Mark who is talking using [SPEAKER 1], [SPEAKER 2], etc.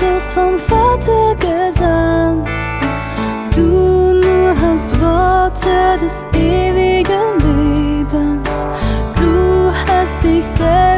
[SPEAKER 1] Jesus vom Vater gesandt. Du nur hast Worte des ewigen Lebens. Du hast dich selbst